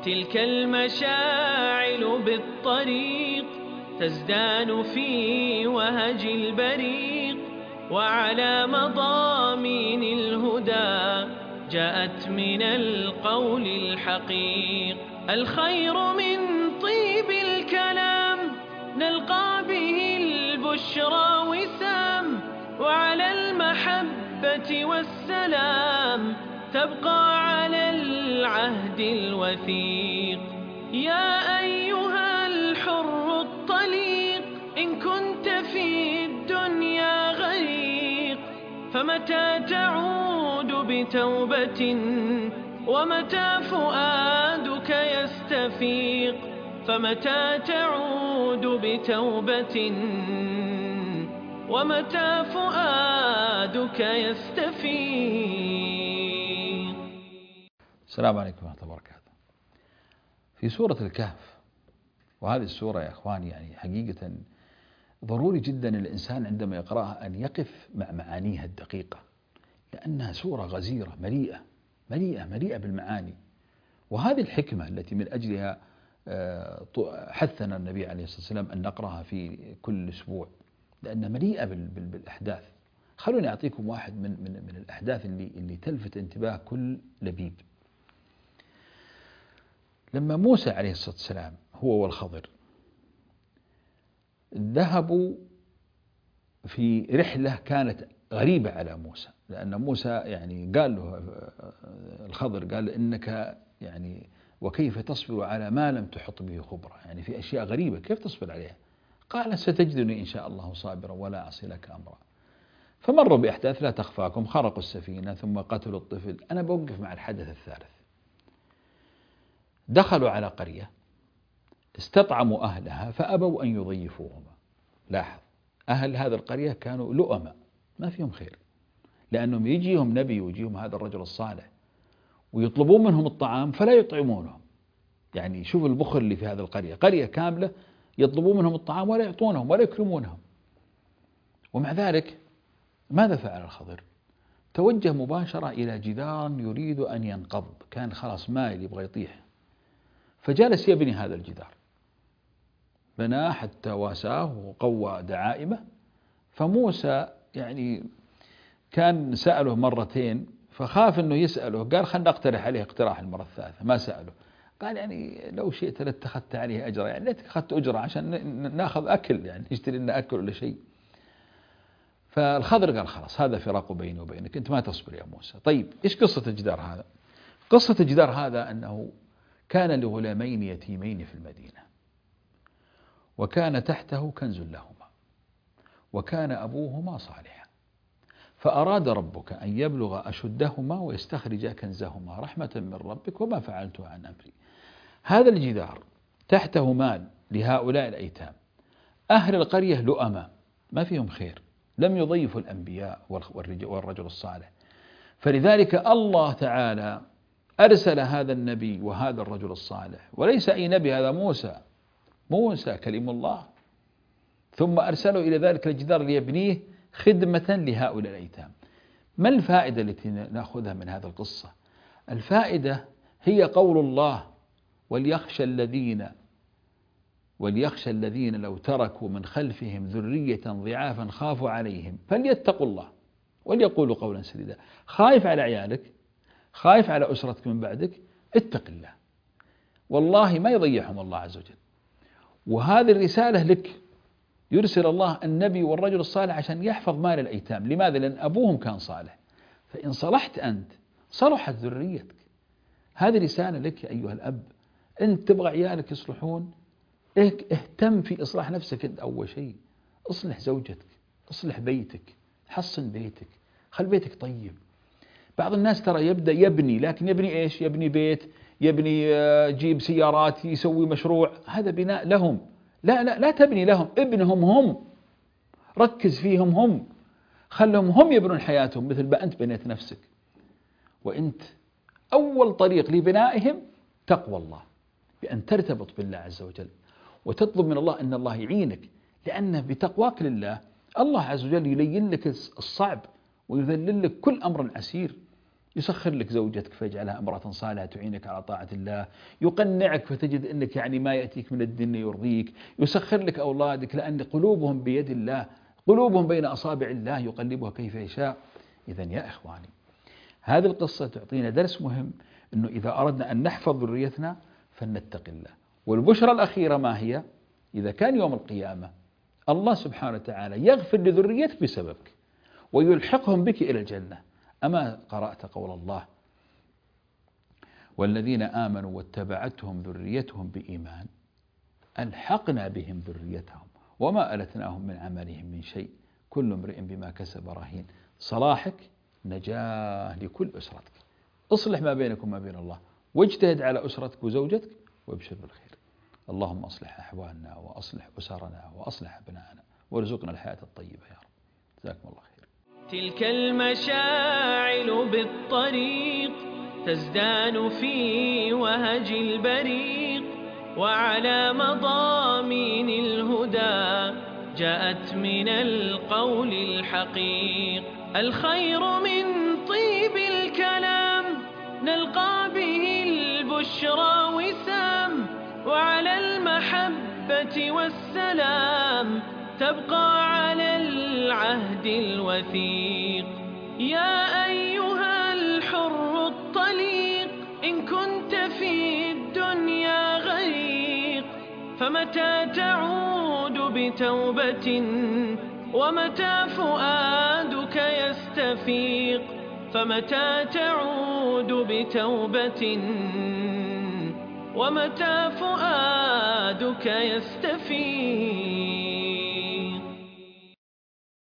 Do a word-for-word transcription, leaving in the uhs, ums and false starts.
تلك المشاعل بالطريق تزدان في وهج البريق، وعلى مضامين الهدى جاءت من القول الحقيق. الخير من طيب الكلام نلقى به البشرى وسام، وعلى المحبة والسلام تبقى على العهد الوثيق. يا أيها الحر الطليق إن كنت في الدنيا غريق، فمتى تعود بتوبة ومتى فؤادك يستفيق، فمتى تعود بتوبة ومتى فؤادك يستفيق. السلام عليكم ورحمة الله وبركاته. في سورة الكهف، وهذه السورة يا أخواني يعني حقيقة ضروري جدا الإنسان عندما يقرأها أن يقف مع معانيها الدقيقة، لأنها سورة غزيرة مليئة مليئة مليئة بالمعاني. وهذه الحكمة التي من أجلها حثنا النبي عليه الصلاة والسلام أن نقرأها في كل أسبوع، لأنها مليئة بالأحداث. خلوني أعطيكم واحد من من من الأحداث اللي اللي تلفت انتباه كل لبيب. لما موسى عليه الصلاة والسلام هو والخضر ذهبوا في رحلة كانت غريبة على موسى، لأن موسى يعني قال له الخضر قال إنك يعني وكيف تصبر على ما لم تحط به خبرة، يعني في أشياء غريبة كيف تصبر عليها؟ قال ستجدني إن شاء الله صابرا ولا أعصي لك أمرا. فمروا بأحداث لا تخفاكم، خرقوا السفينة ثم قتلوا الطفل. أنا بوقف مع الحدث الثالث. دخلوا على قرية استطعموا أهلها فأبوا أن يضيفوهما. لاحظ، أهل هذه القرية كانوا لؤماء ما فيهم خير، لأنهم يجيهم نبي ويجيهم هذا الرجل الصالح ويطلبون منهم الطعام فلا يطعمونهم. يعني شوف البخل اللي في هذه القرية، قرية كاملة يطلبون منهم الطعام ولا يعطونهم ولا يكرمونهم. ومع ذلك ماذا فعل الخضر؟ توجه مباشرة إلى جدار يريد أن ينقض، كان خلاص مايل يبغى يطيح، فجلس يبني هذا الجدار، بناه حتى واساه وقوى دعائمه. فموسى يعني كان سأله مرتين فخاف أنه يسأله، قال خلنا نقترح عليه اقتراح المرة الثالثة، ما سأله. قال يعني لو شئت لاتخذت عليه أجرا، يعني ليتك أخذت أجرة عشان ناخذ أكل، يعني نشتري لنا أكل ولا شيء. فالخضر قال خلاص هذا فراق بيني وبينك، أنت ما تصبر يا موسى. طيب إيش قصة الجدار هذا؟ قصة الجدار هذا أنه كان لغلامين يتيمين في المدينة، وكان تحته كنز لهما، وكان أبوهما صالحا، فأراد ربك أن يبلغ أشدهما ويستخرج كنزهما رحمة من ربك وما فعلته عن أمري. هذا الجدار تحته مال لهؤلاء الأيتام، أهل القرية لؤماء ما فيهم خير، لم يضيفوا الأنبياء والرجل الصالح، فلذلك الله تعالى أرسل هذا النبي وهذا الرجل الصالح، وليس أي نبي، هذا موسى موسى كلم الله، ثم أرسله إلى ذلك الجدار ليبنيه خدمة لهؤلاء الأيتام. ما الفائدة التي نأخذها من هذه القصة؟ الفائدة هي قول الله وليخشى الذين وليخشى الذين لو تركوا من خلفهم ذرية ضعافا خافوا عليهم فليتقوا الله وليقولوا قولا سديدا. خايف على عيالك، خايف على أسرتك من بعدك، اتق الله، والله ما يضيعهم الله عز وجل. وهذه الرسالة لك، يرسل الله النبي والرجل الصالح عشان يحفظ مال الأيتام. لماذا؟ لأن أبوهم كان صالح، فإن صلحت أنت صلحت ذريتك. هذه رسالة لك يا أيها الأب، أنت تبغى عيالك يصلحون، اهتم في إصلاح نفسك أنت أول شيء، اصلح زوجتك، اصلح بيتك، حصن بيتك، خل بيتك طيب. بعض الناس ترى يبدأ يبني، لكن يبني إيش؟ يبني بيت، يبني جيب سيارات، يسوي مشروع، هذا بناء لهم. لا لا لا تبني لهم، ابنهم هم، ركز فيهم هم، خلهم هم يبنون حياتهم مثل ما أنت بنيت نفسك. وأنت أول طريق لبنائهم تقوى الله، بأن ترتبط بالله عز وجل وتطلب من الله أن الله يعينك، لأن بتقواك لله الله عز وجل يلين لك الصعب ويذلل لك كل أمر عسير. يسخر لك زوجتك فيجعلها امرأة صالحة تعينك على طاعة الله، يقنعك فتجد أنك يعني ما يأتيك من الدنيا يرضيك، يسخر لك أولادك لأن قلوبهم بيد الله، قلوبهم بين أصابع الله يقلبها كيف يشاء. إذن يا إخواني، هذه القصة تعطينا درس مهم، أنه إذا أردنا أن نحفظ ذريتنا فلنتق الله. والبشرى الأخيرة ما هي؟ إذا كان يوم القيامة الله سبحانه وتعالى يغفر لذريتك بسببك ويلحقهم بك إلى الجنة. أما قرأت قول الله: والذين آمنوا واتبعتهم ذريتهم بإيمان ألحقنا بهم ذريتهم وما ألتناهم من عملهم من شيء كل امرئ بما كسب رهين. صلاحك نجاة لكل أسرتك. اصلح ما بينك وما بين الله، واجتهد على أسرتك وزوجتك، وابشر بالخير. اللهم أصلح أحوالنا وأصلح أسرنا وأصلح أبنائنا وارزقنا الحياة الطيبة يا رب. جزاكم الله خير. تلك المشاعل بالطريق تزدان في وهج البريق، وعلى مضامين الهدى جاءت من القول الحقيق. الخير من طيب الكلام نلقى به البشرى وسام، وعلى المحبة والسلام تبقى على العهد الوثيق. يا أيها الحر الطليق إن كنت في الدنيا غريق، فمتى تعود بتوبة ومتى فؤادك يستفيق، فمتى تعود بتوبة ومتى فؤادك يستفيق.